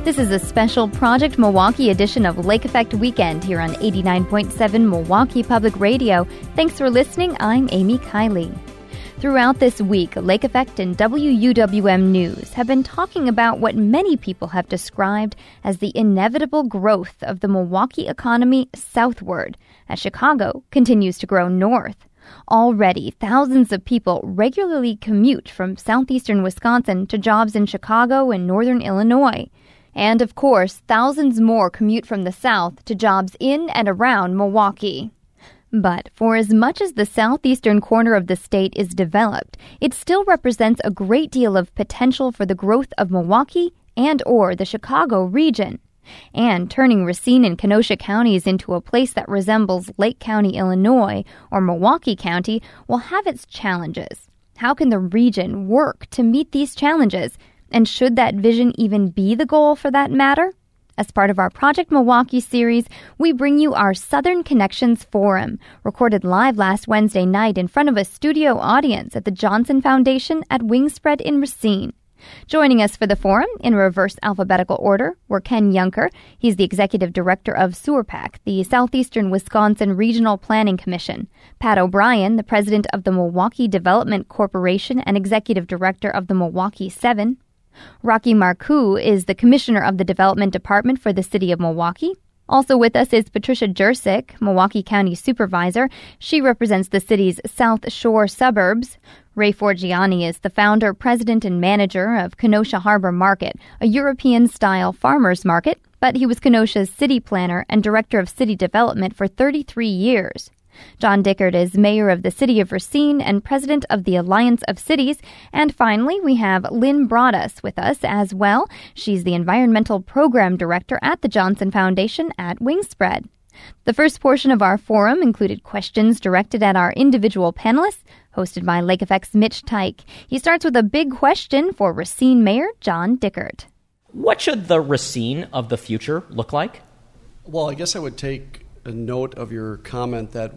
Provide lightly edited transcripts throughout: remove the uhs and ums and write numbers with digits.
This is a special Project Milwaukee edition of Lake Effect Weekend here on 89.7 Milwaukee Public Radio. Thanks for listening. I'm Amy Kiley. Throughout this week, Lake Effect and WUWM News have been talking about what many people have described as the inevitable growth of the Milwaukee economy southward, as Chicago continues to grow north. Already, thousands of people regularly commute from southeastern Wisconsin to jobs in Chicago and northern Illinois. And, of course, thousands more commute from the south to jobs in and around Milwaukee. But for as much as the southeastern corner of the state is developed, it still represents a great deal of potential for the growth of Milwaukee and or the Chicago region. And turning Racine and Kenosha counties into a place that resembles Lake County, Illinois, or Milwaukee County will have its challenges. How can the region work to meet these challenges? And should that vision even be the goal for that matter? As part of our Project Milwaukee series, we bring you our Southern Connections Forum, recorded live last Wednesday night in front of a studio audience at the Johnson Foundation at Wingspread in Racine. Joining us for the forum, in reverse alphabetical order, were Ken Yunker. He's the Executive Director of SEWRPAC, the Southeastern Wisconsin Regional Planning Commission. Pat O'Brien, the President of the Milwaukee Development Corporation and Executive Director of the Milwaukee 7. Rocky Marcoux is the Commissioner of the Development Department for the City of Milwaukee. Also with us is Patricia Jurczyk, Milwaukee County Supervisor. She represents the city's South Shore suburbs. Ray Forgiani is the founder, president, and manager of Kenosha Harbor Market, a European-style farmers market, but he was Kenosha's city planner and director of city development for 33 years. John Dickert is mayor of the city of Racine and president of the Alliance of Cities. And finally, we have Lynn Broaddus with us as well. She's the environmental program director at the Johnson Foundation at Wingspread. The first portion of our forum included questions directed at our individual panelists, hosted by Lake Effect's Mitch Teich. He starts with a big question for Racine Mayor John Dickert. What should the Racine of the future look like? Well, I guess I would take a note of your comment that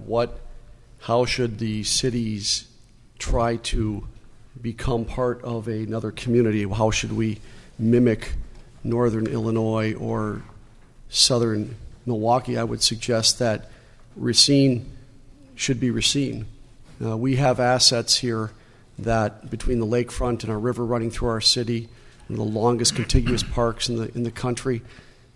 how should the cities try to become part of another community? How should we mimic northern Illinois or southern Milwaukee? I would suggest that Racine should be Racine. We have assets here that between the lakefront and our river running through our city, one of the longest contiguous parks in the country,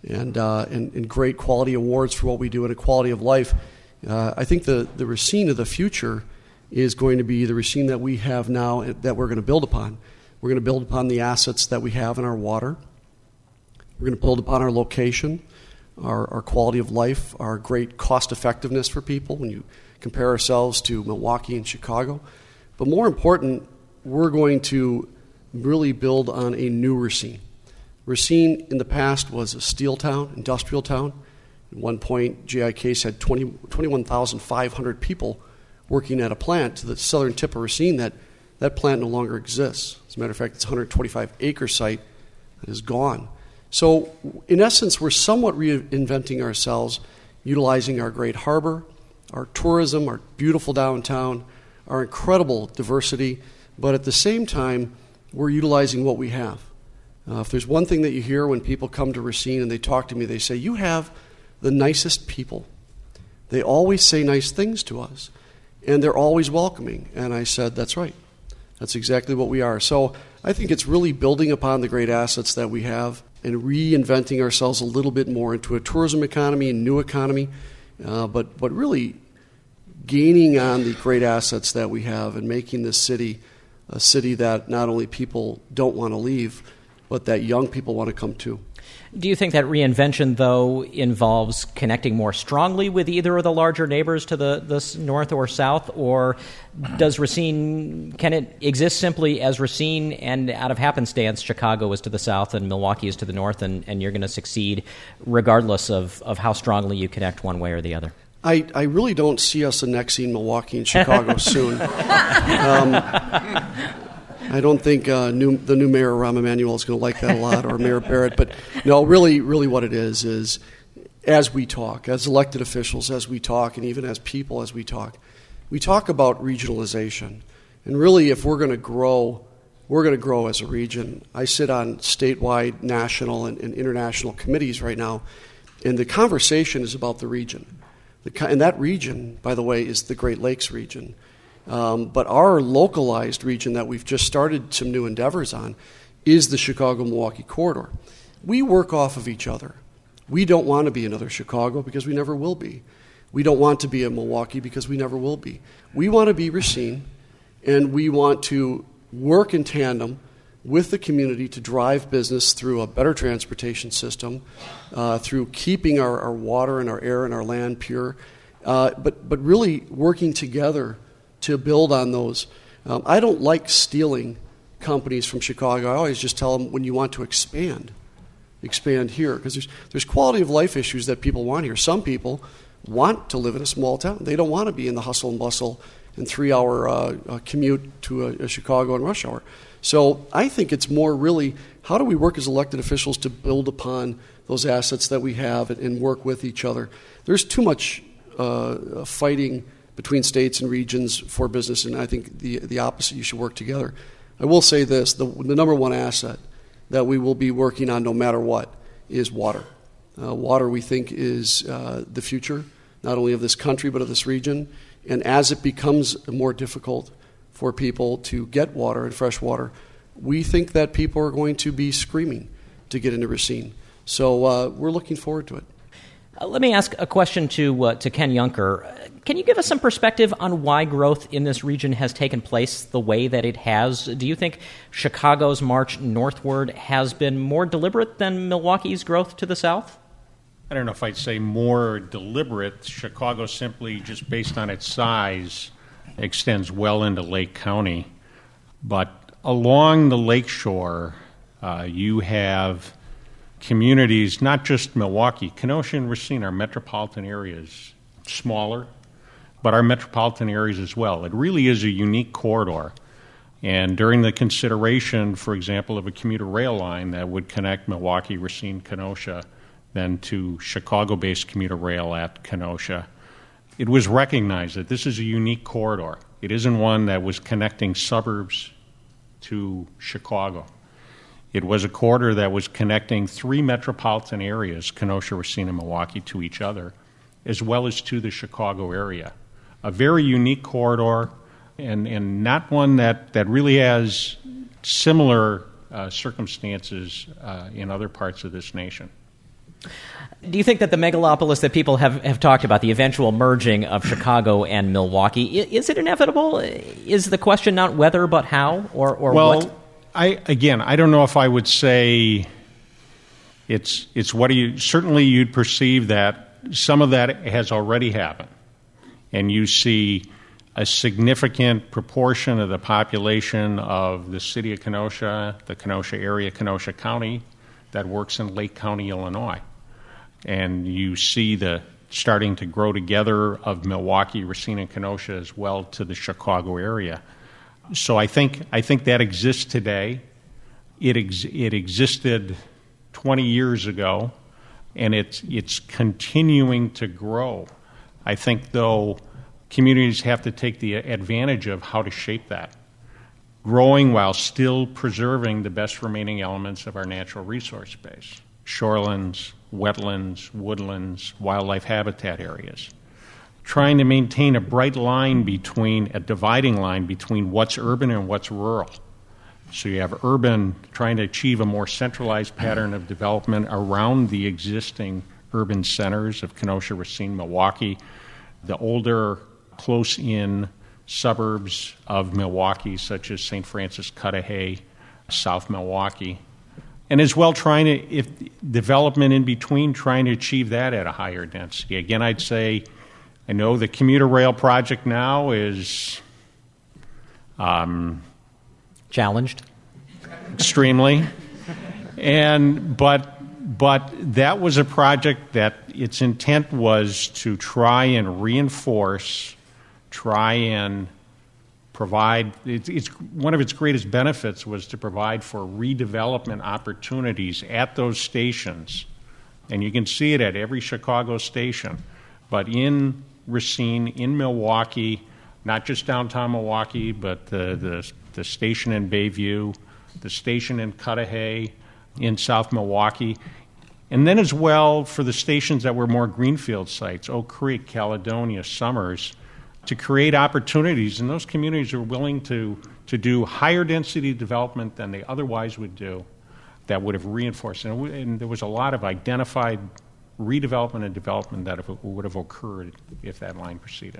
and great quality awards for what we do and a quality of life. I think the Racine of the future is going to be the Racine that we have now that we're going to build upon. We're going to build upon the assets that we have in our water. We're going to build upon our location, our quality of life, our great cost effectiveness for people when you compare ourselves to Milwaukee and Chicago. But more important, we're going to really build on a new Racine. Racine in the past was a steel town, industrial town. At one point, J.I. Case had 21,500 people working at a plant to the southern tip of Racine. That plant no longer exists. As a matter of fact, it's a 125-acre site that is gone. So, in essence, we're somewhat reinventing ourselves, utilizing our great harbor, our tourism, our beautiful downtown, our incredible diversity, but at the same time, we're utilizing what we have. If there's one thing that you hear when people come to Racine and they talk to me, they say, you have the nicest people. They always say nice things to us, and they're always welcoming. And I said, that's right. That's exactly what we are. So I think it's really building upon the great assets that we have and reinventing ourselves a little bit more into a tourism economy, a new economy, but really gaining on the great assets that we have and making this city a city that not only people don't want to leave, but that young people want to come to. Do you think that reinvention, though, involves connecting more strongly with either of the larger neighbors to the north or south, or does Racine, can it exist simply as Racine and out of happenstance Chicago is to the south and Milwaukee is to the north, and you're going to succeed regardless of how strongly you connect one way or the other? I really don't see us annexing Milwaukee and Chicago soon. I don't think the new mayor, Rahm Emanuel, is going to like that a lot, or Mayor Barrett. But no, really what it is as we talk, as elected officials, as we talk, and even as people as we talk about regionalization. And really, if we're going to grow we're going to grow as a region. I sit on statewide, national, and international committees right now, and the conversation is about the region. And that region, by the way, is the Great Lakes region. But our localized region that we've just started some new endeavors on is the Chicago-Milwaukee corridor. We work off of each other. We don't want to be another Chicago because we never will be. We don't want to be a Milwaukee because we never will be. We want to be Racine, and we want to work in tandem with the community to drive business through a better transportation system, through keeping our water and our air and our land pure, but really working together to build on those. I don't like stealing companies from Chicago. I always just tell them, when you want to expand here, because there's quality of life issues that people want here. Some people want to live in a small town. They don't want to be in the hustle and bustle and 3-hour commute to a Chicago in rush hour. So I think it's more really, how do we work as elected officials to build upon those assets that we have and work with each other? There's too much fighting between states and regions for business, and I think the opposite, you should work together. I will say this, the number one asset that we will be working on no matter what is water. Water, we think, is the future, not only of this country but of this region. And as it becomes more difficult for people to get water and fresh water, we think that people are going to be screaming to get into Racine. So we're looking forward to it. Let me ask a question to Ken Junker. Can you give us some perspective on why growth in this region has taken place the way that it has? Do you think Chicago's march northward has been more deliberate than Milwaukee's growth to the south? I don't know if I'd say more deliberate. Chicago, simply just based on its size, extends well into Lake County. But along the lakeshore, you have communities, not just Milwaukee. Kenosha and Racine are metropolitan areas, smaller, but are metropolitan areas as well. It really is a unique corridor. And during the consideration, for example, of a commuter rail line that would connect Milwaukee, Racine, Kenosha, then to Chicago-based commuter rail at Kenosha, it was recognized that this is a unique corridor. It isn't one that was connecting suburbs to Chicago. It was a corridor that was connecting 3 metropolitan areas, Kenosha, Racine, and Milwaukee, to each other, as well as to the Chicago area. A very unique corridor, and not one that really has similar circumstances in other parts of this nation. Do you think that the megalopolis that people have talked about, the eventual merging of Chicago and Milwaukee, is it inevitable? Is the question not whether but how, or what? I don't know if I would say it's what do you, certainly you'd perceive that some of that has already happened. And you see a significant proportion of the population of the city of Kenosha, the Kenosha area, Kenosha County, that works in Lake County, Illinois. And you see the starting to grow together of Milwaukee, Racine, and Kenosha as well to the Chicago area. So I think that exists today. It existed 20 years ago, and it's continuing to grow. I think, though, communities have to take the advantage of how to shape that, growing while still preserving the best remaining elements of our natural resource base: shorelands, wetlands, woodlands, wildlife habitat areas. Trying to maintain a dividing line between what's urban and what's rural. So you have urban trying to achieve a more centralized pattern of development around the existing urban centers of Kenosha, Racine, Milwaukee, the older close-in suburbs of Milwaukee, such as St. Francis, Cudahy, South Milwaukee, and as well if development in between, trying to achieve that at a higher density. Again, I'd say, I know the commuter rail project now is challenged extremely, but that was a project that its intent was to try and reinforce, try and provide. It's one of its greatest benefits was to provide for redevelopment opportunities at those stations, and you can see it at every Chicago station. But in Racine, in Milwaukee, not just downtown Milwaukee, but the station in Bayview, the station in Cudahy, in South Milwaukee, and then as well for the stations that were more greenfield sites, Oak Creek, Caledonia, Summers, to create opportunities. And those communities are willing to do higher density development than they otherwise would do that would have reinforced. And there was a lot of identified redevelopment and development that would have occurred if that line proceeded.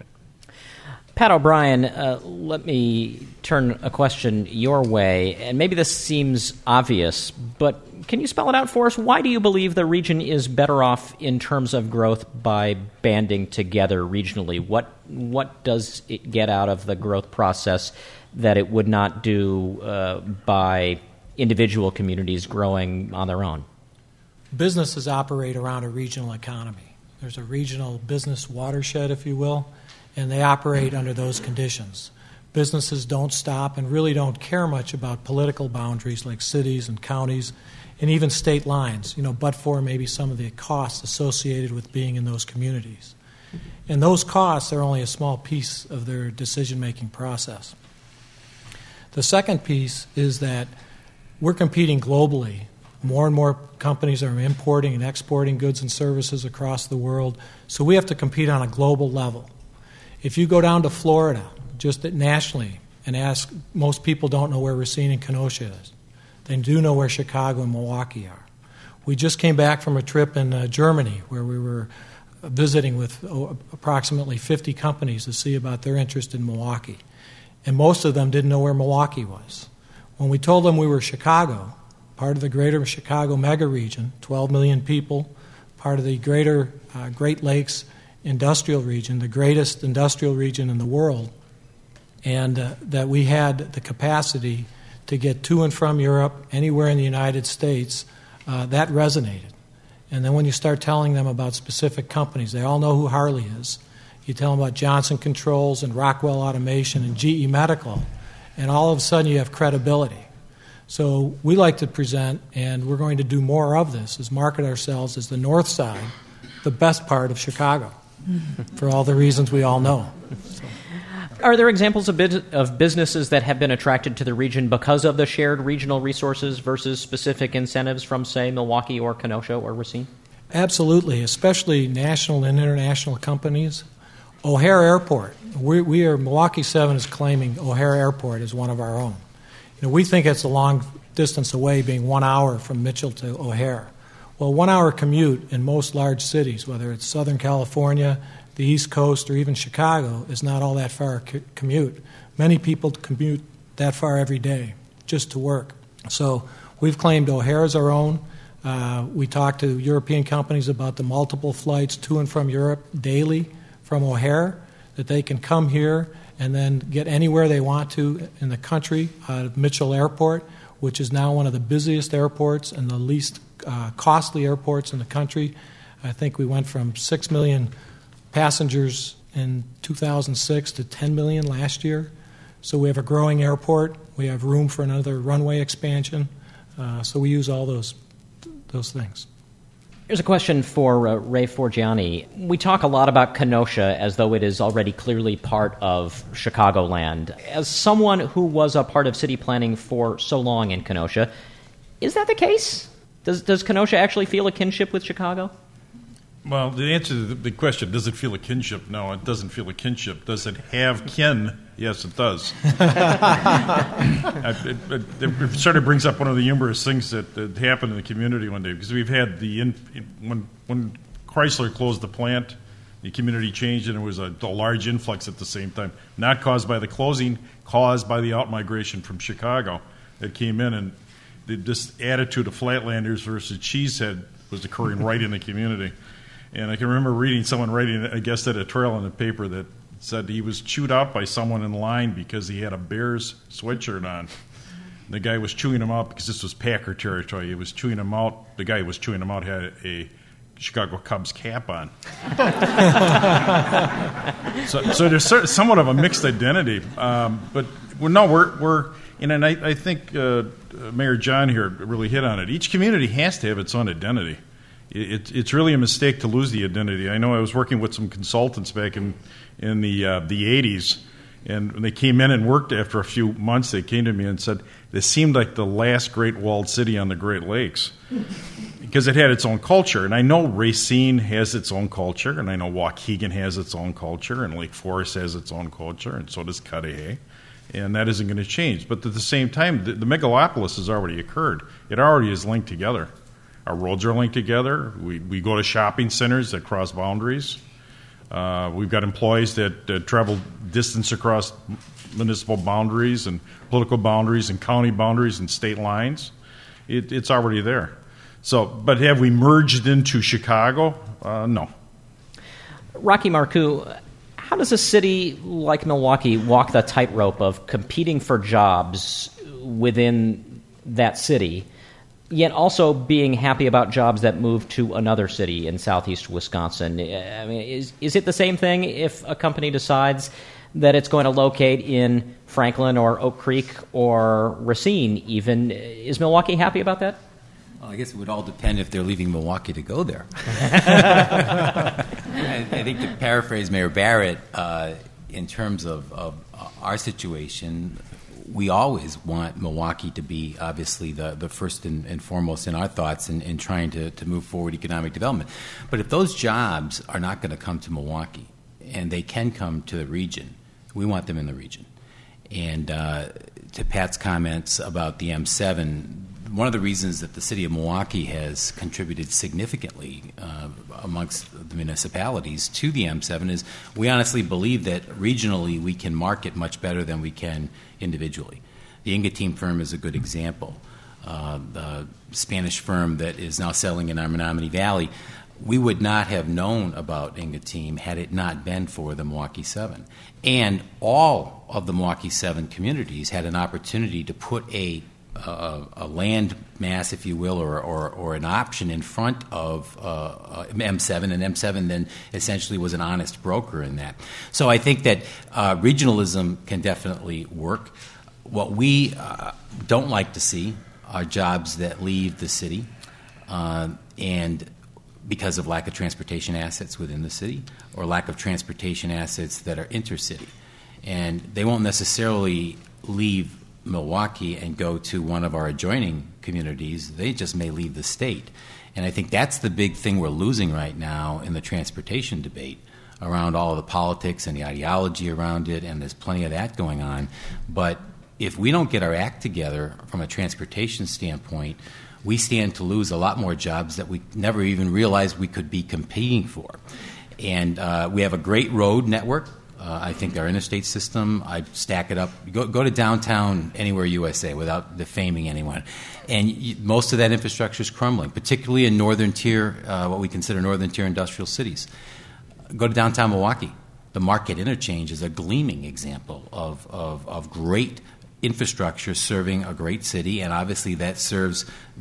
Pat O'Brien, let me turn a question your way, and maybe this seems obvious, but can you spell it out for us? Why do you believe the region is better off in terms of growth by banding together regionally? What does it get out of the growth process that it would not do by individual communities growing on their own? Businesses operate around a regional economy. There's a regional business watershed, if you will, and they operate under those conditions. Businesses don't stop and really don't care much about political boundaries like cities and counties and even state lines, but for maybe some of the costs associated with being in those communities. And those costs are only a small piece of their decision-making process. The second piece is that we're competing globally. More and more companies are importing and exporting goods and services across the world, so we have to compete on a global level. If you go down to Florida, just nationally, and ask, most people don't know where Racine and Kenosha is. They do know where Chicago and Milwaukee are. We just came back from a trip in Germany where we were visiting with approximately 50 companies to see about their interest in Milwaukee. And most of them didn't know where Milwaukee was. When we told them we were Chicago, part of the greater Chicago mega region, 12 million people, part of the greater Great Lakes industrial region, the greatest industrial region in the world, and that we had the capacity to get to and from Europe, anywhere in the United States, that resonated. And then when you start telling them about specific companies, they all know who Harley is. You tell them about Johnson Controls and Rockwell Automation and GE Medical, and all of a sudden you have credibility. So we like to present, and we're going to do more of this, is market ourselves as the north side, the best part of Chicago, for all the reasons we all know. So. Are there examples of businesses that have been attracted to the region because of the shared regional resources versus specific incentives from, say, Milwaukee or Kenosha or Racine? Absolutely, especially national and international companies. O'Hare Airport. Milwaukee 7 is claiming O'Hare Airport is one of our own. We think it's a long distance away, being 1 hour from Mitchell to O'Hare. Well, 1 hour commute in most large cities, whether it's Southern California, the East Coast, or even Chicago, is not all that far a commute. Many people commute that far every day just to work. So we've claimed O'Hare as our own. We talk to European companies about the multiple flights to and from Europe daily from O'Hare, that they can come here and then get anywhere they want to in the country out of Mitchell Airport, which is now one of the busiest airports and the least costly airports in the country. I think we went from 6 million passengers in 2006 to 10 million last year. So we have a growing airport. We have room for another runway expansion. So we use all those things. Here's a question for Ray Forgiani. We talk a lot about Kenosha as though it is already clearly part of Chicagoland. As someone who was a part of city planning for so long in Kenosha, is that the case? Does Kenosha actually feel a kinship with Chicago? Well, the answer to the question, does it feel a kinship? No, it doesn't feel a kinship. Does it have kin? Yes, it does. It sort of brings up one of the humorous things that happened in the community one day, because we've had when Chrysler closed the plant, the community changed, and there was a large influx at the same time, not caused by the closing, caused by the out-migration from Chicago that came in, and this attitude of Flatlanders versus Cheesehead was occurring right in the community. And I can remember someone writing a guest editorial in the paper that said he was chewed out by someone in line because he had a Bears sweatshirt on. The guy was chewing him out because this was Packer territory. He was chewing him out. The guy who was chewing him out had a Chicago Cubs cap on. So there's somewhat of a mixed identity. But we're and I think Mayor John here really hit on it. Each community has to have its own identity. It's really a mistake to lose the identity. I know I was working with some consultants back in the 80s, And when they came in and worked after a few months, they came to me and said, this seemed like the last great walled city on the Great Lakes because it had its own culture. And I know Racine has its own culture, and I know Waukegan has its own culture, and Lake Forest has its own culture, and so does Cudahy. And that isn't going to change. But at the same time, the megalopolis has already occurred. It already is linked together. Our roads are linked together. We go to shopping centers that cross boundaries. We've got employees that travel distance across municipal boundaries and political boundaries and county boundaries and state lines. It's already there. So, but have we merged into Chicago? No. Rocky Marcoux, how does a city like Milwaukee walk the tightrope of competing for jobs within that city, yet also being happy about jobs that move to another city in southeast Wisconsin? I mean, is it the same thing if a company decides that it's going to locate in Franklin or Oak Creek or Racine even? Is Milwaukee happy about that? Well, I guess it would all depend if they're leaving Milwaukee to go there. I think to paraphrase Mayor Barrett, in terms of our situation, we always want Milwaukee to be obviously the first and foremost in our thoughts in trying to move forward economic development. But if those jobs are not going to come to Milwaukee and they can come to the region, we want them in the region. And to Pat's comments about the M7, one of the reasons that the city of Milwaukee has contributed significantly amongst the municipalities to the M7 is we honestly believe that regionally we can market much better than we can individually. The Ingeteam firm is a good example. The Spanish firm that is now selling in our Menominee Valley, we would not have known about Ingeteam had it not been for the Milwaukee 7. And all of the Milwaukee 7 communities had an opportunity to put a land mass, if you will, or an option in front of M7, and M7 then essentially was an honest broker in that. So I think that regionalism can definitely work. What we don't like to see are jobs that leave the city and because of lack of transportation assets within the city or lack of transportation assets that are intercity. And they won't necessarily leave Milwaukee and go to one of our adjoining communities. They just may leave the state. And I think that's the big thing we're losing right now in the transportation debate around all of the politics and the ideology around it, and there's plenty of that going on. But if we don't get our act together from a transportation standpoint, we stand to lose a lot more jobs that we never even realized we could be competing for. And we have a great road network. I think our interstate system, I stack it up. Go to downtown anywhere USA without defaming anyone. And most of that infrastructure is crumbling, particularly in northern tier, what we consider northern tier industrial cities. Go to downtown Milwaukee. The Market Interchange is a gleaming example of great infrastructure serving a great city, and obviously that serves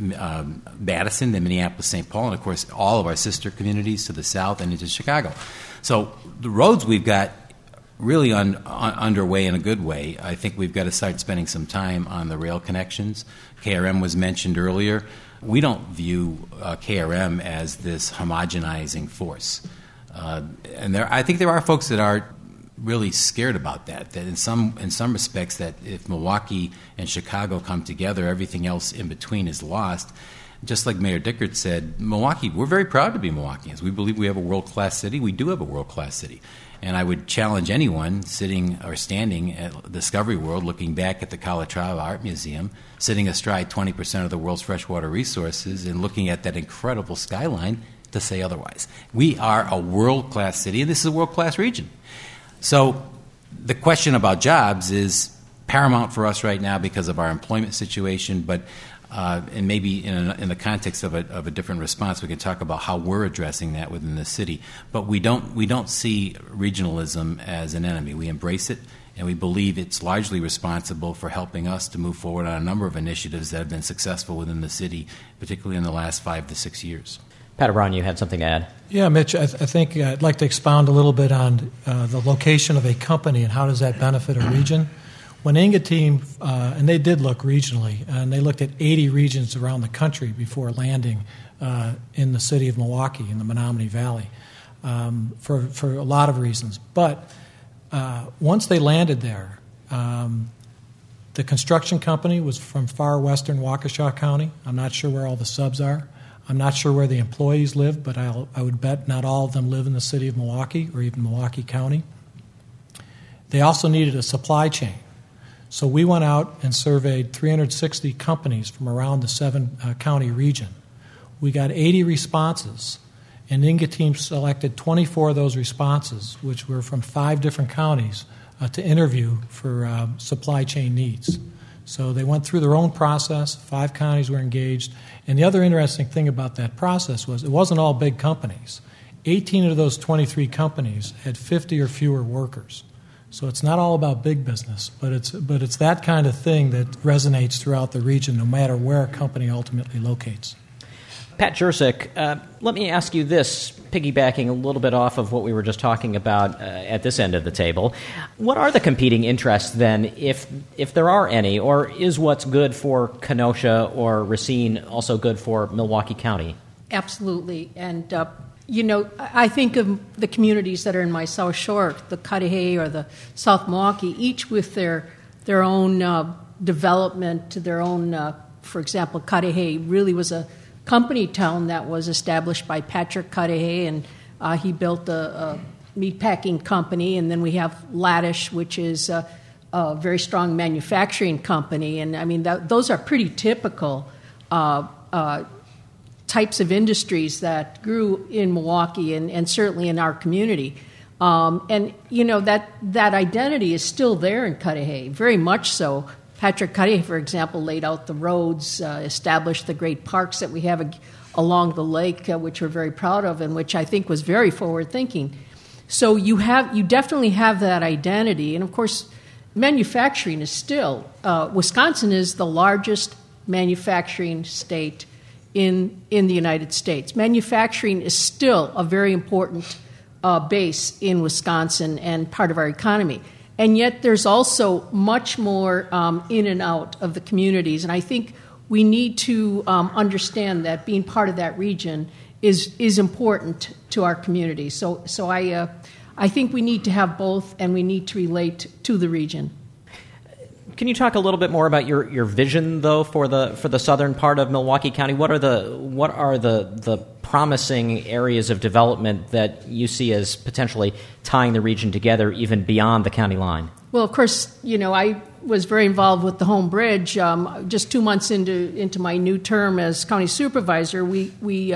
Madison and Minneapolis-St. Paul, and of course all of our sister communities to the south and into Chicago. So the roads we've got really underway in a good way. I think we've got to start spending some time on the rail connections. KRM was mentioned earlier. We don't view KRM as this homogenizing force. And I think there are folks that are really scared about that in some respects, that if Milwaukee and Chicago come together, everything else in between is lost. Just like Mayor Dickert said, Milwaukee, we're very proud to be Milwaukeeans. We believe we have a world-class city. We do have a world-class city. And I would challenge anyone sitting or standing at Discovery World, looking back at the Calatrava Art Museum, sitting astride 20% of the world's freshwater resources and looking at that incredible skyline, to say otherwise. We are a world-class city, and this is a world-class region. So the question about jobs is paramount for us right now because of our employment situation, but and maybe in the context of a different response, we can talk about how we're addressing that within the city. But we don't see regionalism as an enemy. We embrace it, and we believe it's largely responsible for helping us to move forward on a number of initiatives that have been successful within the city, particularly in the last 5 to 6 years. Pat O'Brien, you had something to add? Yeah, Mitch, I think I'd like to expound a little bit on the location of a company and how does that benefit a region. When Ingeteam, and they did look regionally, and they looked at 80 regions around the country before landing in the city of Milwaukee in the Menominee Valley for a lot of reasons. But once they landed there, the construction company was from far western Waukesha County. I'm not sure where all the subs are. I'm not sure where the employees live, but I would bet not all of them live in the city of Milwaukee or even Milwaukee County. They also needed a supply chain. So we went out and surveyed 360 companies from around the 7-county region. We got 80 responses, and the Inga team selected 24 of those responses, which were from 5 different counties, to interview for supply chain needs. So they went through their own process. 5 counties were engaged. And the other interesting thing about that process was it wasn't all big companies. 18 of those 23 companies had 50 or fewer workers. So it's not all about big business, but it's that kind of thing that resonates throughout the region, no matter where a company ultimately locates. Pat Jurczyk, let me ask you this, piggybacking a little bit off of what we were just talking about at this end of the table. What are the competing interests then, if there are any, or is what's good for Kenosha or Racine also good for Milwaukee County? Absolutely. And, I think of the communities that are in my South Shore, the Cudahy or the South Milwaukee, each with their own development, their own, for example, Cudahy really was a company town that was established by Patrick Cudahy, and he built a meatpacking company. And then we have Laddish, which is a very strong manufacturing company. And I mean, those are pretty typical types of industries that grew in Milwaukee and certainly in our community. That identity is still there in Cudahy, very much so. Patrick Cudahy, for example, laid out the roads, established the great parks that we have along the lake, which we're very proud of, and which I think was very forward-thinking. So you definitely have that identity, and of course, manufacturing is still. Wisconsin is the largest manufacturing state in the United States. Manufacturing is still a very important base in Wisconsin and part of our economy. And yet there's also much more in and out of the communities. And I think we need to understand that being part of that region is important to our community. So I think we need to have both, and we need to relate to the region. Can you talk a little bit more about your vision, though, for the southern part of Milwaukee County? What are the promising areas of development that you see as potentially tying the region together even beyond the county line? Well, of course, I was very involved with the Home Bridge. Just 2 months into my new term as county supervisor, we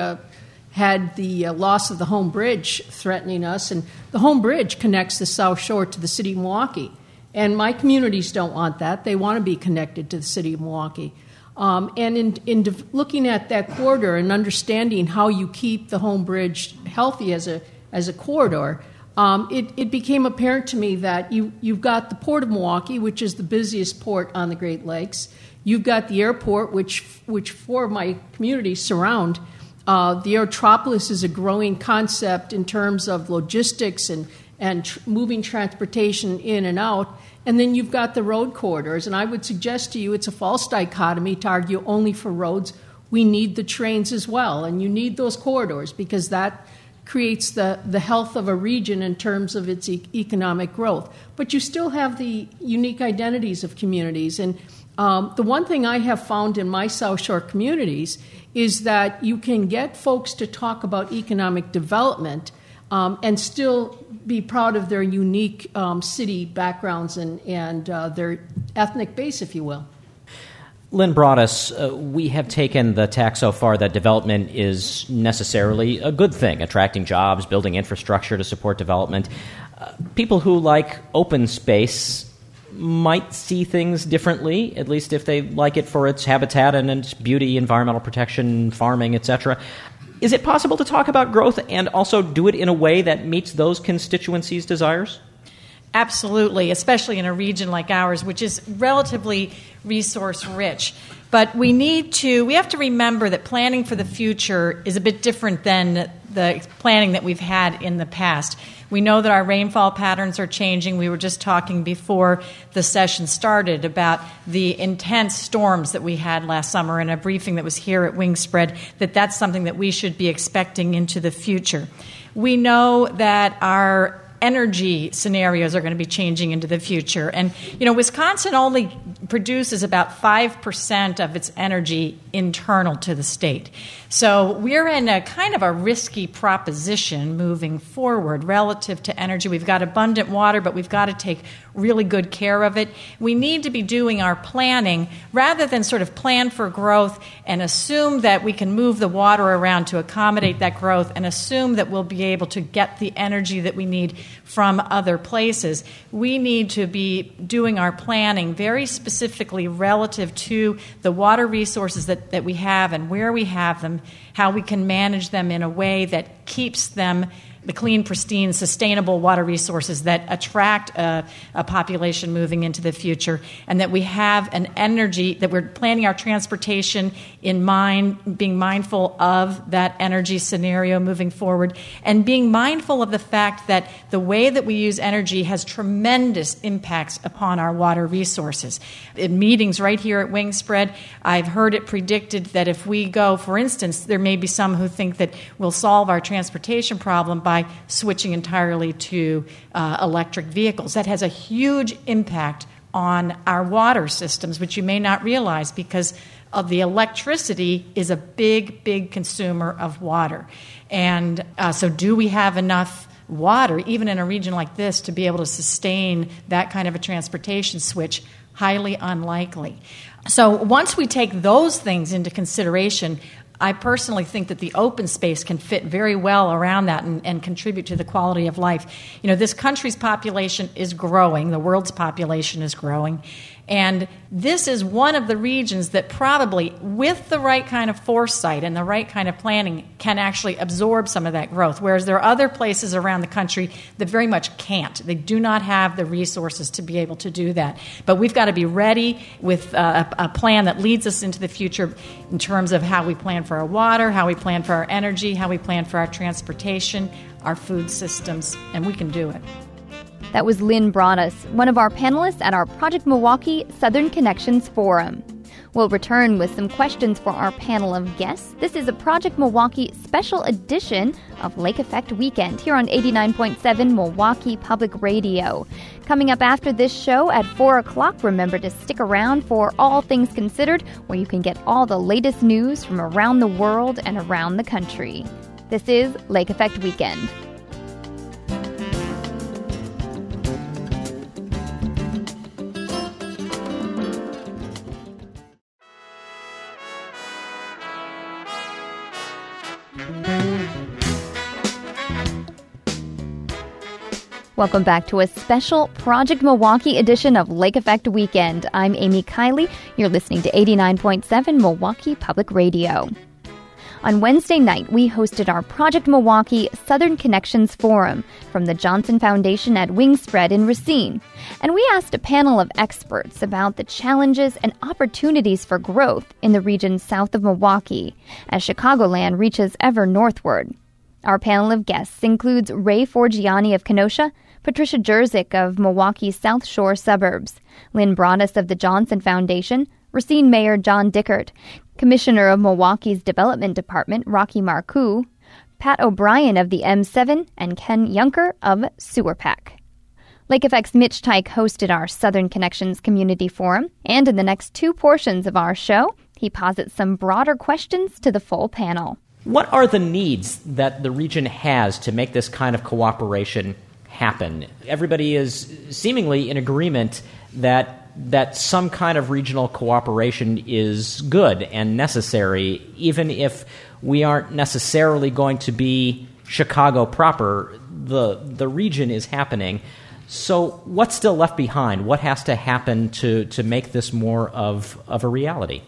had the loss of the Home Bridge threatening us, and the Home Bridge connects the South Shore to the city of Milwaukee. And my communities don't want that. They want to be connected to the city of Milwaukee. And in looking at that corridor and understanding how you keep the Home Bridge healthy as a corridor, it became apparent to me that you've got the Port of Milwaukee, which is the busiest port on the Great Lakes. You've got the airport, which 4 of my communities surround. The Aerotropolis is a growing concept in terms of logistics and moving transportation in and out. And then you've got the road corridors. And I would suggest to you it's a false dichotomy to argue only for roads. We need the trains as well. And you need those corridors because that creates the health of a region in terms of its economic growth. But you still have the unique identities of communities. And the one thing I have found in my South Shore communities is that you can get folks to talk about economic development and still be proud of their unique city backgrounds and their ethnic base, if you will. Lynn Broaddus, we have taken the tack so far that development is necessarily a good thing, attracting jobs, building infrastructure to support development. People who like open space might see things differently, at least if they like it for its habitat and its beauty, environmental protection, farming, etc. Is it possible to talk about growth and also do it in a way that meets those constituencies' desires? Absolutely, especially in a region like ours, which is relatively resource rich. But we have to remember that planning for the future is a bit different than the planning that we've had in the past. We know that our rainfall patterns are changing. We were just talking before the session started about the intense storms that we had last summer in a briefing that was here at Wingspread, that's something that we should be expecting into the future. We know that our energy scenarios are going to be changing into the future. And, Wisconsin only produces about 5% of its energy internal to the state. So we're in a kind of a risky proposition moving forward relative to energy. We've got abundant water, but we've got to take really good care of it. We need to be doing our planning rather than sort of plan for growth and assume that we can move the water around to accommodate that growth and assume that we'll be able to get the energy that we need from other places. We need to be doing our planning very specifically relative to the water resources that we have and where we have them, how we can manage them in a way that keeps them the clean, pristine, sustainable water resources that attract a population moving into the future, and that we have an energy, that we're planning our transportation in mind, being mindful of that energy scenario moving forward, and being mindful of the fact that the way that we use energy has tremendous impacts upon our water resources. In meetings right here at Wingspread, I've heard it predicted that if we go, for instance, there may be some who think that we'll solve our transportation problem by switching entirely to electric vehicles. That has a huge impact on our water systems, which you may not realize because of the electricity is a big, big consumer of water. And so do we have enough water, even in a region like this, to be able to sustain that kind of a transportation switch? Highly unlikely. So once we take those things into consideration, I personally think that the open space can fit very well around that and contribute to the quality of life. This country's population is growing. The world's population is growing. And this is one of the regions that probably, with the right kind of foresight and the right kind of planning, can actually absorb some of that growth, whereas there are other places around the country that very much can't. They do not have the resources to be able to do that. But we've got to be ready with a plan that leads us into the future in terms of how we plan for our water, how we plan for our energy, how we plan for our transportation, our food systems, and we can do it. That was Lynn Broaddus, one of our panelists at our Project Milwaukee Southern Connections Forum. We'll return with some questions for our panel of guests. This is a Project Milwaukee special edition of Lake Effect Weekend here on 89.7 Milwaukee Public Radio. Coming up after this show at 4 o'clock, remember to stick around for All Things Considered, where you can get all the latest news from around the world and around the country. This is Lake Effect Weekend. Welcome back to a special Project Milwaukee edition of Lake Effect Weekend. I'm Amy Kiley. You're listening to 89.7 Milwaukee Public Radio. On Wednesday night, we hosted our Project Milwaukee Southern Connections Forum from the Johnson Foundation at Wingspread in Racine. And we asked a panel of experts about the challenges and opportunities for growth in the region south of Milwaukee as Chicagoland reaches ever northward. Our panel of guests includes Ray Forgiani of Kenosha, Patricia Jerzyk of Milwaukee's South Shore suburbs, Lynn Broaddus of the Johnson Foundation, Racine Mayor John Dickert, Commissioner of Milwaukee's Development Department Rocky Marcoux, Pat O'Brien of the M7, and Ken Yunker of SewerPAC. Lake Effect's Mitch Teich hosted our Southern Connections Community Forum, and in the next two portions of our show, he posits some broader questions to the full panel. What are the needs that the region has to make this kind of cooperation happen? Everybody is seemingly in agreement that some kind of regional cooperation is good and necessary, even if we aren't necessarily going to be Chicago proper. The region is happening. So what's still left behind? What has to happen to make this more of a reality?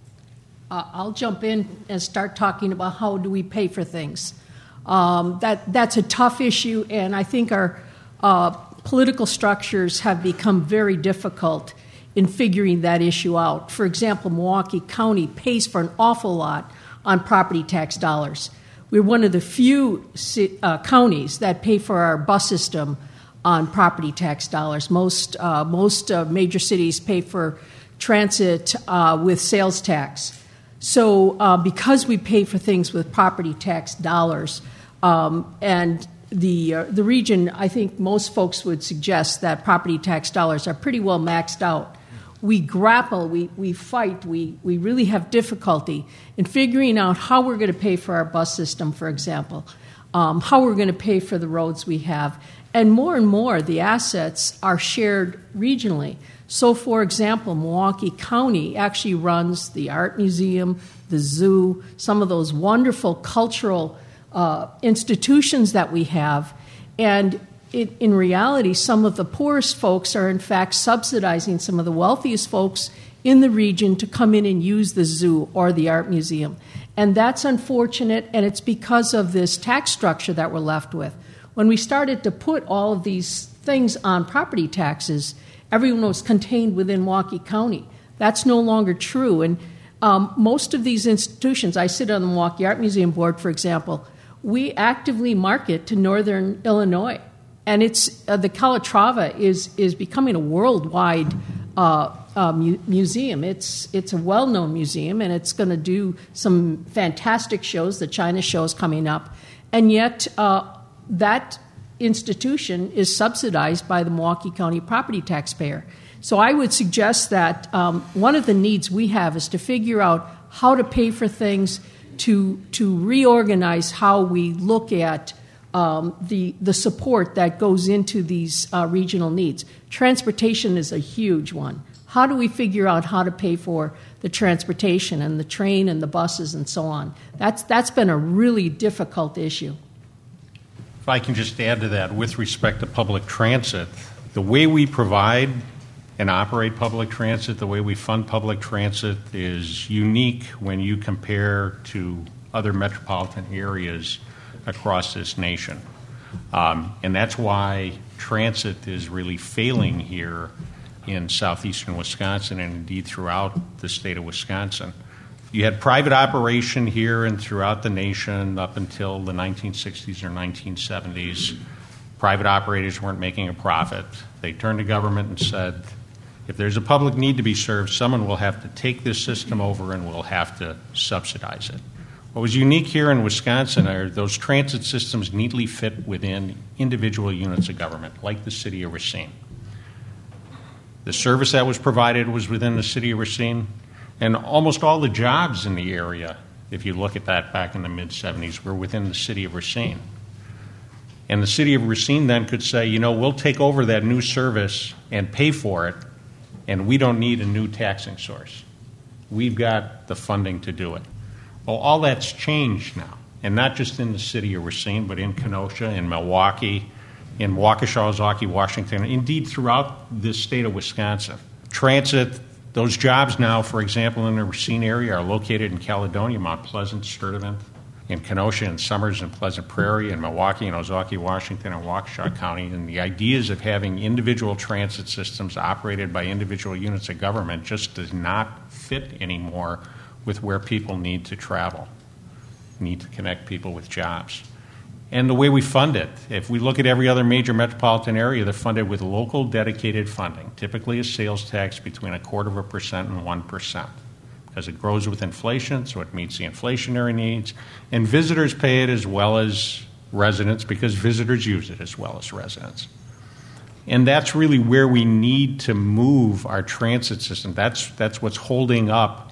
I'll jump in and start talking about how do we pay for things. That's a tough issue, and I think our political structures have become very difficult in figuring that issue out. For example, Milwaukee County pays for an awful lot on property tax dollars. We're one of the few counties that pay for our bus system on property tax dollars. Most major cities pay for transit with sales tax. So because we pay for things with property tax dollars, and the region, I think most folks would suggest that property tax dollars are pretty well maxed out. We grapple, we fight, we really have difficulty in figuring out how we're going to pay for our bus system, for example, how we're going to pay for the roads we have. And more, the assets are shared regionally. So, for example, Milwaukee County actually runs the Art Museum, the zoo, some of those wonderful cultural institutions that we have. And in reality, some of the poorest folks are in fact subsidizing some of the wealthiest folks in the region to come in and use the zoo or the art museum. And that's unfortunate, and it's because of this tax structure that we're left with. When we started to put all of these things on property taxes, everyone was contained within Milwaukee County. That's no longer true. And most of these institutions, I sit on the Milwaukee Art Museum board, for example, we actively market to northern Illinois. And it's the Calatrava is becoming a worldwide museum. It's a well-known museum, and it's going to do some fantastic shows. The China show is coming up, and yet that institution is subsidized by the Milwaukee County property taxpayer. So I would suggest that one of the needs we have is to figure out how to pay for things, to reorganize how we look at the support that goes into these regional needs. Transportation is a huge one. How do we figure out how to pay for the transportation and the train and the buses and so on? That's been a really difficult issue. If I can just add to that, with respect to public transit, the way we provide and operate public transit, the way we fund public transit is unique when you compare to other metropolitan areas across this nation. And that's why transit is really failing here in southeastern Wisconsin and indeed throughout the state of Wisconsin. You had private operation here and throughout the nation up until the 1960s or 1970s. Private operators weren't making a profit. They turned to government and said, if there's a public need to be served, someone will have to take this system over and will have to subsidize it. What was unique here in Wisconsin are those transit systems neatly fit within individual units of government, like the city of Racine. The service that was provided was within the city of Racine, and almost all the jobs in the area, if you look at that back in the mid-'70s, were within the city of Racine. And the city of Racine then could say, we'll take over that new service and pay for it, and we don't need a new taxing source. We've got the funding to do it. Well, all that's changed now, and not just in the city of Racine, but in Kenosha, in Milwaukee, in Waukesha, Ozaukee, Washington, indeed throughout this state of Wisconsin. Transit, those jobs now, for example, in the Racine area are located in Caledonia, Mount Pleasant, Sturtevant, in Kenosha and Summers and Pleasant Prairie, in Milwaukee and Ozaukee, Washington, and Waukesha County. And the ideas of having individual transit systems operated by individual units of government just does not fit anymore with where people need to travel, need to connect people with jobs. And the way we fund it, if we look at every other major metropolitan area, they're funded with local dedicated funding, typically a sales tax between 0.25% and 1%, because it grows with inflation, so it meets the inflationary needs. And visitors pay it as well as residents, because visitors use it as well as residents. And that's really where we need to move our transit system. That's what's holding up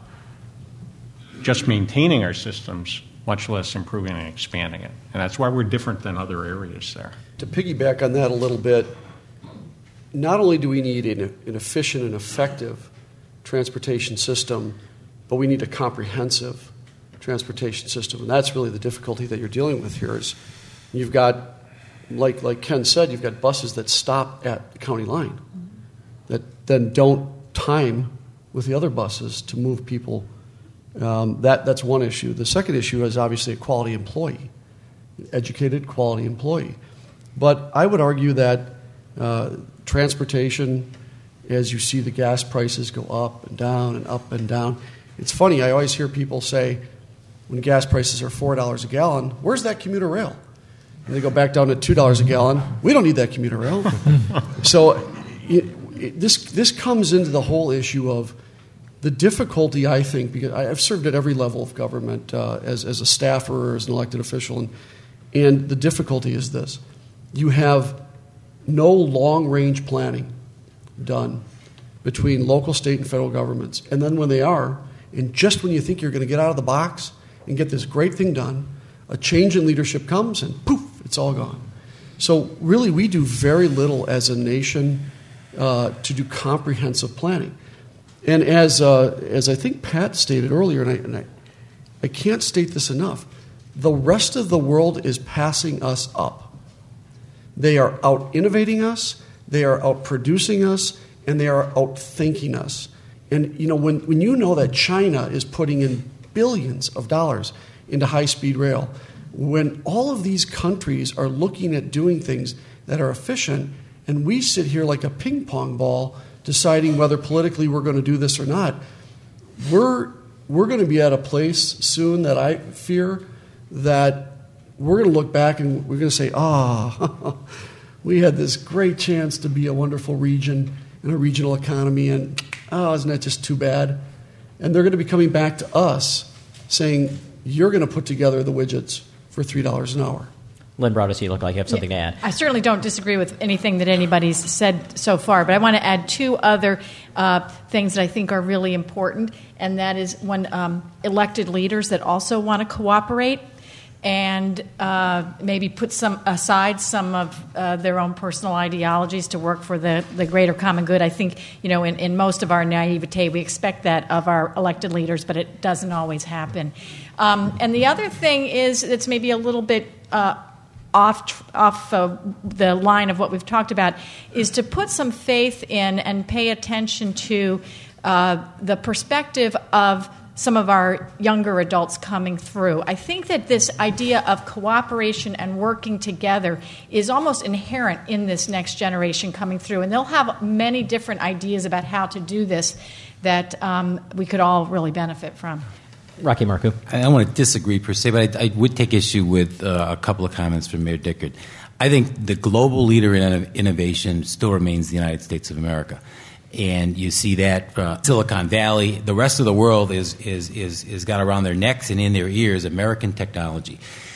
just maintaining our systems, much less improving and expanding it. And that's why we're different than other areas there. To piggyback on that a little bit, not only do we need an efficient and effective transportation system, but we need a comprehensive transportation system. And that's really the difficulty that you're dealing with here is you've got, like Ken said, you've got buses that stop at the county line that then don't time with the other buses to move people. That's one issue. The second issue is obviously a quality employee, an educated quality employee. But I would argue that transportation, as you see the gas prices go up and down and up and down, it's funny, I always hear people say when gas prices are $4 a gallon, where's that commuter rail? And they go back down to $2 a gallon. We don't need that commuter rail. So this comes into the whole issue of the difficulty, I think, because I've served at every level of government as a staffer or as an elected official, and the difficulty is this. you have no long-range planning done between local, state, and federal governments. And then when they are, and just when you think you're going to get out of the box and get this great thing done, a change in leadership comes and poof, it's all gone. So really, we do very little as a nation to do comprehensive planning. And as I think Pat stated earlier, and I can't state this enough, the rest of the world is passing us up. They are out-innovating us, they are out-producing us, and they are out-thinking us. And when you know that China is putting in billions of dollars into high-speed rail, when all of these countries are looking at doing things that are efficient, and we sit here like a ping pong ball deciding whether politically we're going to do this or not, we're going to be at a place soon that I fear that we're going to look back and we're going to say, we had this great chance to be a wonderful region and a regional economy, and isn't that just too bad? And they're going to be coming back to us saying, you're going to put together the widgets for $3 an hour. Lynn Broaddus, you look like you have something to add. I certainly don't disagree with anything that anybody's said so far, but I want to add two other things that I think are really important, and that is when elected leaders that also want to cooperate and maybe put aside some of their own personal ideologies to work for the greater common good. I think, in most of our naivete, we expect that of our elected leaders, but it doesn't always happen. And the other thing is, it's maybe a little bit off the line of what we've talked about, is to put some faith in and pay attention to the perspective of some of our younger adults coming through. I think that this idea of cooperation and working together is almost inherent in this next generation coming through, and they'll have many different ideas about how to do this that we could all really benefit from. Rocky Marcoux. I don't want to disagree per se, but I would take issue with a couple of comments from Mayor Dickert. I think the global leader in innovation still remains the United States of America. And you see that Silicon Valley, the rest of the world is got around their necks and in their ears American technology.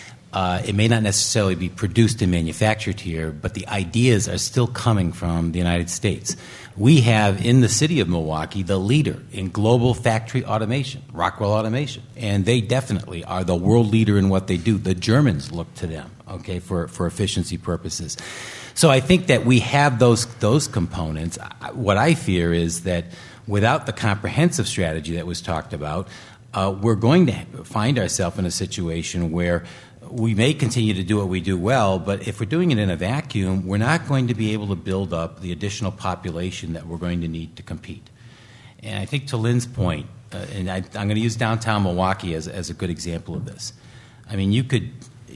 It may not necessarily be produced and manufactured here, but the ideas are still coming from the United States. We have in the city of Milwaukee the leader in global factory automation, Rockwell Automation, and they definitely are the world leader in what they do. The Germans look to them, for efficiency purposes. So I think that we have those components. What I fear is that without the comprehensive strategy that was talked about, we're going to find ourselves in a situation where we may continue to do what we do well, but if we're doing it in a vacuum, we're not going to be able to build up the additional population that we're going to need to compete. And I think to Lynn's point, and I'm going to use downtown Milwaukee as a good example of this. I mean, you could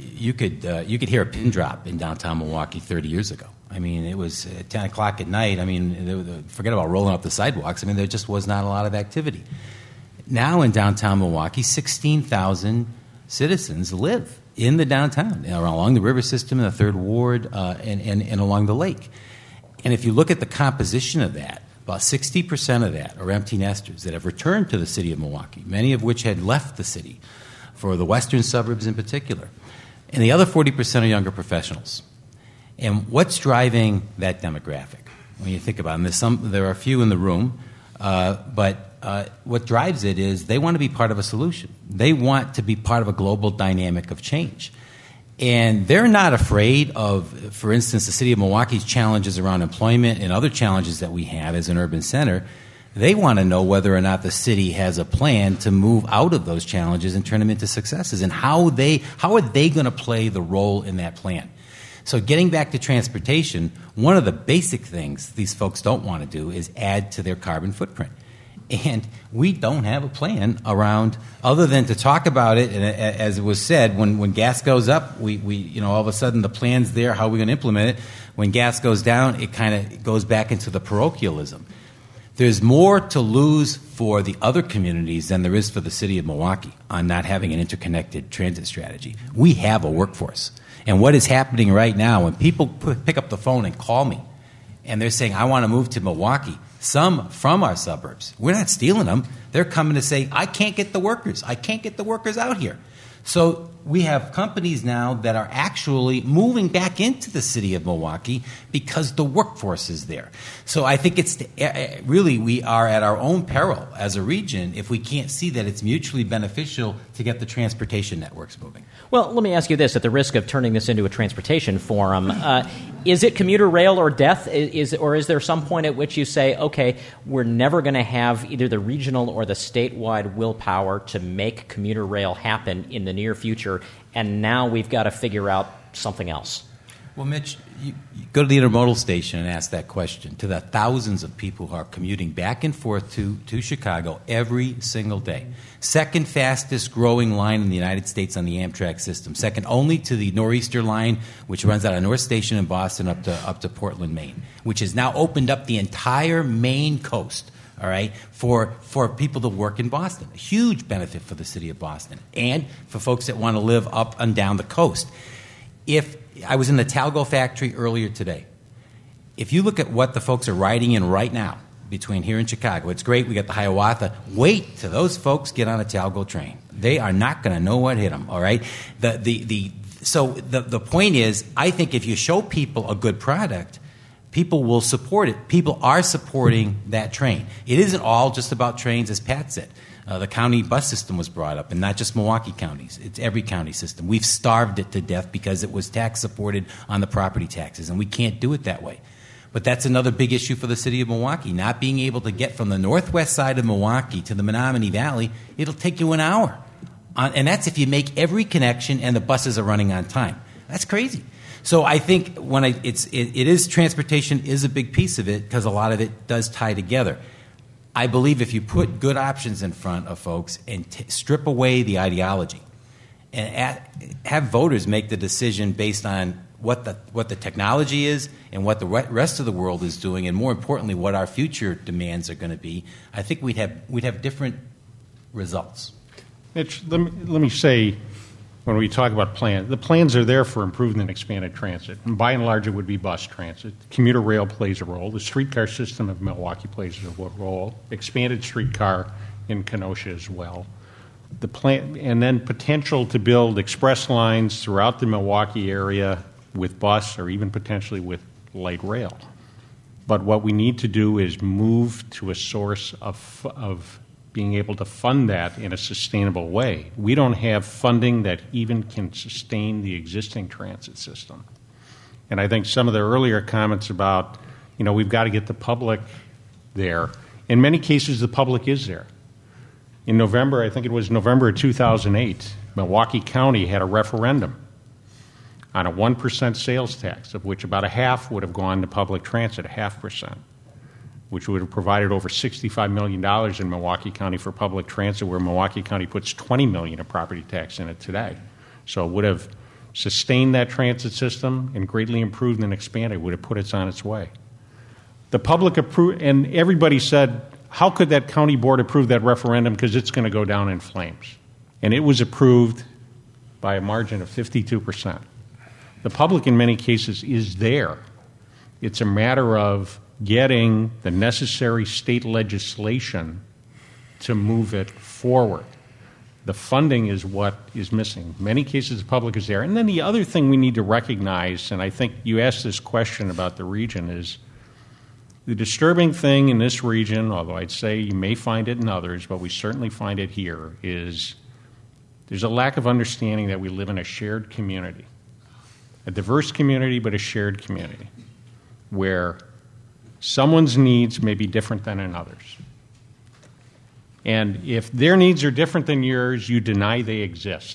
hear a pin drop in downtown Milwaukee 30 years ago. I mean, it was at 10 o'clock at night. I mean, forget about rolling up the sidewalks. I mean, there just was not a lot of activity. Now in downtown Milwaukee, 16,000 citizens live in the downtown, along the river system in the 3rd Ward and along the lake. And if you look at the composition of that, about 60% of that are empty nesters that have returned to the city of Milwaukee, many of which had left the city for the western suburbs in particular. And the other 40% are younger professionals. And what's driving that demographic? When you think about it, there are a few in the room, but what drives it is they want to be part of a solution. They want to be part of a global dynamic of change. And they're not afraid of, for instance, the city of Milwaukee's challenges around employment and other challenges that we have as an urban center. They want to know whether or not the city has a plan to move out of those challenges and turn them into successes, and how are they going to play the role in that plan. So getting back to transportation, one of the basic things these folks don't want to do is add to their carbon footprint. And we don't have a plan around, other than to talk about it. And as it was said, when gas goes up, we all of a sudden the plan's there. How are we going to implement it? When gas goes down, it kind of goes back into the parochialism. There's more to lose for the other communities than there is for the city of Milwaukee on not having an interconnected transit strategy. We have a workforce. And what is happening right now, when people pick up the phone and call me, and they're saying, I want to move to Milwaukee, some from our suburbs, we're not stealing them. They're coming to say, I can't get the workers. I can't get the workers out here. So we have companies now that are actually moving back into the city of Milwaukee because the workforce is there. So I think it's really we are at our own peril as a region if we can't see that it's mutually beneficial to get the transportation networks moving. Well, let me ask you this, at the risk of turning this into a transportation forum. Is it commuter rail or death? Or is there some point at which you say, okay, we're never going to have either the regional or the statewide willpower to make commuter rail happen in the near future, and now we've got to figure out something else? Well, Mitch, you go to the intermodal station and ask that question to the thousands of people who are commuting back and forth to Chicago every single day. Second fastest growing line in the United States on the Amtrak system. Second only to the Nor'easter line, which runs out of North Station in Boston up to Portland, Maine, which has now opened up the entire Maine coast. All right, for people to work in Boston. A huge benefit for the city of Boston and for folks that want to live up and down the coast. If I was in the Talgo factory earlier today, if you look at what the folks are riding in right now between here and Chicago, it's great. We got the Hiawatha. Wait till those folks get on a Talgo train. They are not going to know what hit them. All right. So the point is, I think if you show people a good product, people will support it. People are supporting that train. It isn't all just about trains, as Pat said. The county bus system was brought up, and not just Milwaukee counties. It's every county system. We've starved it to death because it was tax supported on the property taxes, and we can't do it that way. But that's another big issue for the city of Milwaukee, not being able to get from the northwest side of Milwaukee to the Menominee Valley. It'll take you an hour. And that's if you make every connection and the buses are running on time. That's crazy. So I think it is transportation is a big piece of it because a lot of it does tie together. I believe if you put good options in front of folks and strip away the ideology and have voters make the decision based on what the technology is and what the rest of the world is doing, and more importantly, what our future demands are going to be, I think we'd have different results. Mitch, let me say, when we talk about plans, the plans are there for improved and expanded transit. And by and large, it would be bus transit. Commuter rail plays a role. The streetcar system of Milwaukee plays a role. Expanded streetcar in Kenosha as well. The plan, and then potential to build express lines throughout the Milwaukee area with bus or even potentially with light rail. But what we need to do is move to a source of being able to fund that in a sustainable way. We don't have funding that even can sustain the existing transit system. And I think some of the earlier comments about, we've got to get the public there. In many cases, the public is there. In November, I think it was November of 2008, Milwaukee County had a referendum on a 1% sales tax, of which about a half would have gone to public transit, 0.5%. Which would have provided over $65 million in Milwaukee County for public transit, where Milwaukee County puts $20 million of property tax in it today. So it would have sustained that transit system and greatly improved and expanded. It would have put it on its way. The public approved, and everybody said, how could that county board approve that referendum? Because it's going to go down in flames. And it was approved by a margin of 52%. The public, in many cases, is there. It's a matter of getting the necessary state legislation to move it forward. The funding is what is missing. In many cases, the public is there. And then the other thing we need to recognize, and I think you asked this question about the region, is the disturbing thing in this region, although I'd say you may find it in others, but we certainly find it here, is there's a lack of understanding that we live in a shared community, a diverse community, but a shared community, where someone's needs may be different than another's. And if their needs are different than yours, you deny they exist.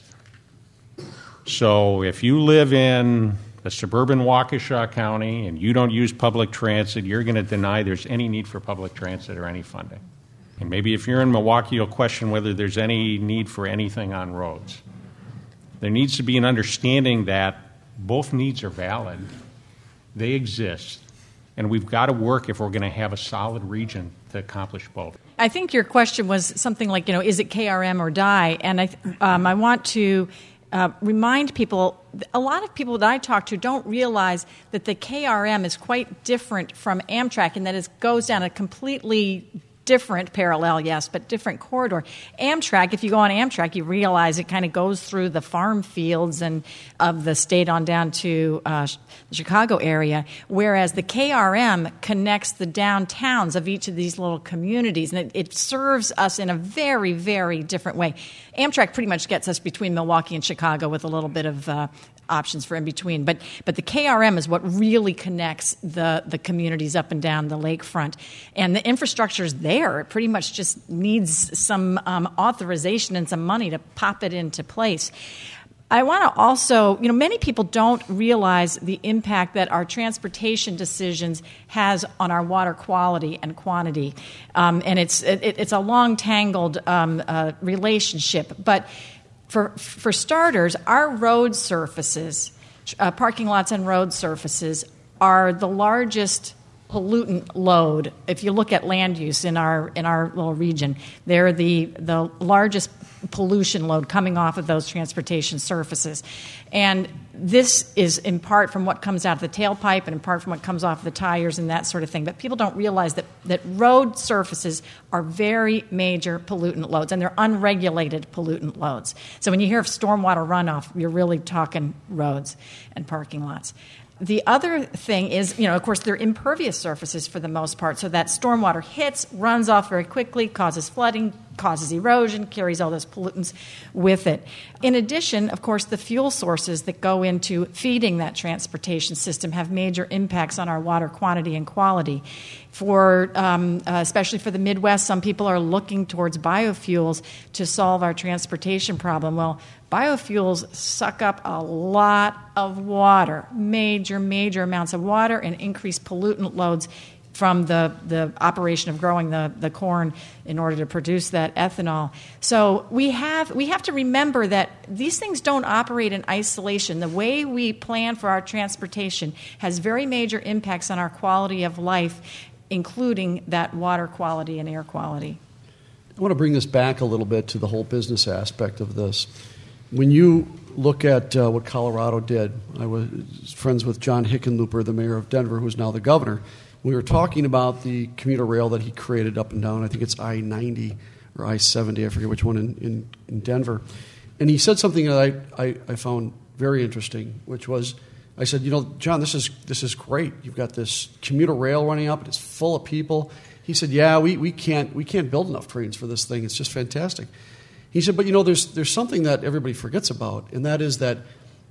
So if you live in a suburban Waukesha County and you don't use public transit, you're going to deny there's any need for public transit or any funding. And maybe if you're in Milwaukee, you'll question whether there's any need for anything on roads. There needs to be an understanding that both needs are valid. They exist. And we've got to work if we're going to have a solid region to accomplish both. I think your question was something like, is it KRM or die? And I want to remind people, a lot of people that I talk to don't realize that the KRM is quite different from Amtrak in that it goes down a completely different, parallel, yes, but different corridor. Amtrak, if you go on Amtrak, you realize it kind of goes through the farm fields and of the state on down to the Chicago area, whereas the KRM connects the downtowns of each of these little communities, and it serves us in a very, very different way. Amtrak pretty much gets us between Milwaukee and Chicago with a little bit of options for in between. But the KRM is what really connects the communities up and down the lakefront. And the infrastructure is there. It pretty much just needs some authorization and some money to pop it into place. I want to also, many people don't realize the impact that our transportation decisions has on our water quality and quantity. And it's a long, tangled relationship. But for starters, our road surfaces, parking lots and road surfaces, are the largest pollutant load. If you look at land use in our little region, they're the largest pollution load coming off of those transportation surfaces. And this is in part from what comes out of the tailpipe and in part from what comes off the tires and that sort of thing. But people don't realize that road surfaces are very major pollutant loads, and they're unregulated pollutant loads. So when you hear of stormwater runoff, you're really talking roads and parking lots. The other thing is, of course, they're impervious surfaces for the most part, so that stormwater hits, runs off very quickly, causes flooding, causes erosion, carries all those pollutants with it. In addition, of course, the fuel sources that go into feeding that transportation system have major impacts on our water quantity and quality. For especially for the Midwest, some people are looking towards biofuels to solve our transportation problem. Well, biofuels suck up a lot of water, major amounts of water, and increase pollutant loads from the operation of growing the corn in order to produce that ethanol. So we have to remember that these things don't operate in isolation. The way we plan for our transportation has very major impacts on our quality of life, including that water quality and air quality. I want to bring this back a little bit to the whole business aspect of this. When you look at what Colorado did, I was friends with John Hickenlooper, the mayor of Denver, who's now the governor. We were talking about the commuter rail that he created up and down. I think it's I-90 or I-70. I forget which one in Denver. And he said something that I found very interesting, which was, I said, John, this is great. You've got this commuter rail running up, and it's full of people. He said, yeah, we can't build enough trains for this thing. It's just fantastic. He said, but there's something that everybody forgets about, and that is that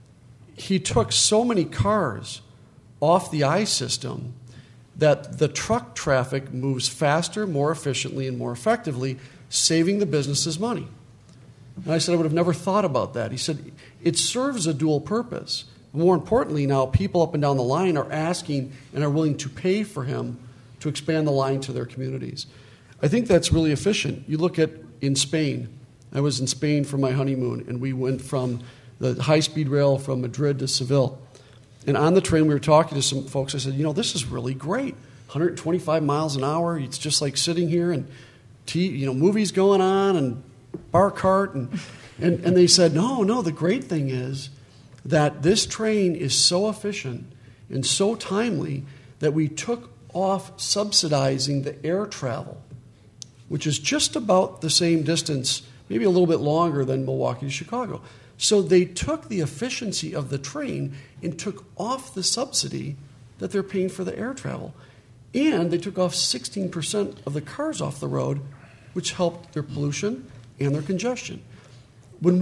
he took so many cars off the I system that the truck traffic moves faster, more efficiently, and more effectively, saving the businesses money. And I said, I would have never thought about that. He said, it serves a dual purpose. More importantly, now people up and down the line are asking and are willing to pay for him to expand the line to their communities. I think that's really efficient. You look at in Spain. I was in Spain for my honeymoon, and we went from the high-speed rail from Madrid to Seville. And on the train, we were talking to some folks. I said, this is really great. 125 miles an hour. It's just like sitting here and movies going on and bar cart. And they said, no, the great thing is that this train is so efficient and so timely that we took off subsidizing the air travel, which is just about the same distance, maybe a little bit longer than Milwaukee to Chicago. So they took the efficiency of the train and took off the subsidy that they're paying for the air travel. And they took off 16% of the cars off the road, which helped their pollution and their congestion. When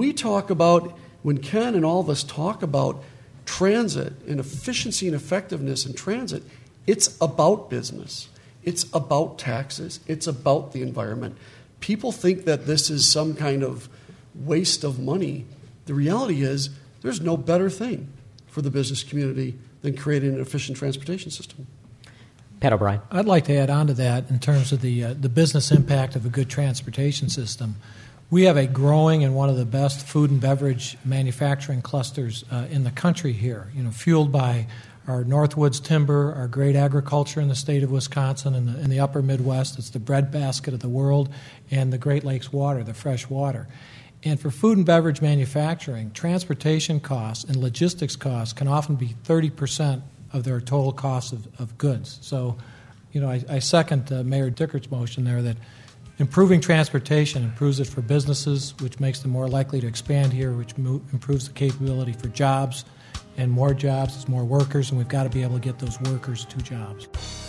Ken and all of us talk about transit and efficiency and effectiveness in transit, it's about business. It's about taxes. It's about the environment. People think that this is some kind of waste of money. The reality is there's no better thing for the business community than creating an efficient transportation system. Pat O'Brien. I'd like to add on to that in terms of the business impact of a good transportation system. We have a growing and one of the best food and beverage manufacturing clusters in the country here, fueled by our Northwoods timber, our great agriculture in the state of Wisconsin and in the upper Midwest. It's the breadbasket of the world, and the Great Lakes water, the fresh water. And for food and beverage manufacturing, transportation costs and logistics costs can often be 30% of their total cost of goods. So I second Mayor Dickert's motion there that improving transportation improves it for businesses, which makes them more likely to expand here, which improves the capability for jobs, and more jobs is more workers, and we've got to be able to get those workers to jobs.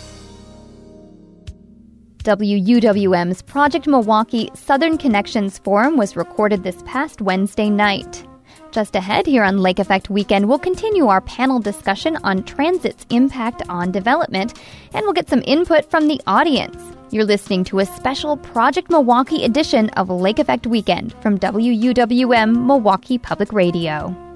WUWM's Project Milwaukee Southern Connections Forum was recorded this past Wednesday night. Just ahead here on Lake Effect Weekend, we'll continue our panel discussion on transit's impact on development, and we'll get some input from the audience. You're listening to a special Project Milwaukee edition of Lake Effect Weekend from WUWM Milwaukee Public Radio.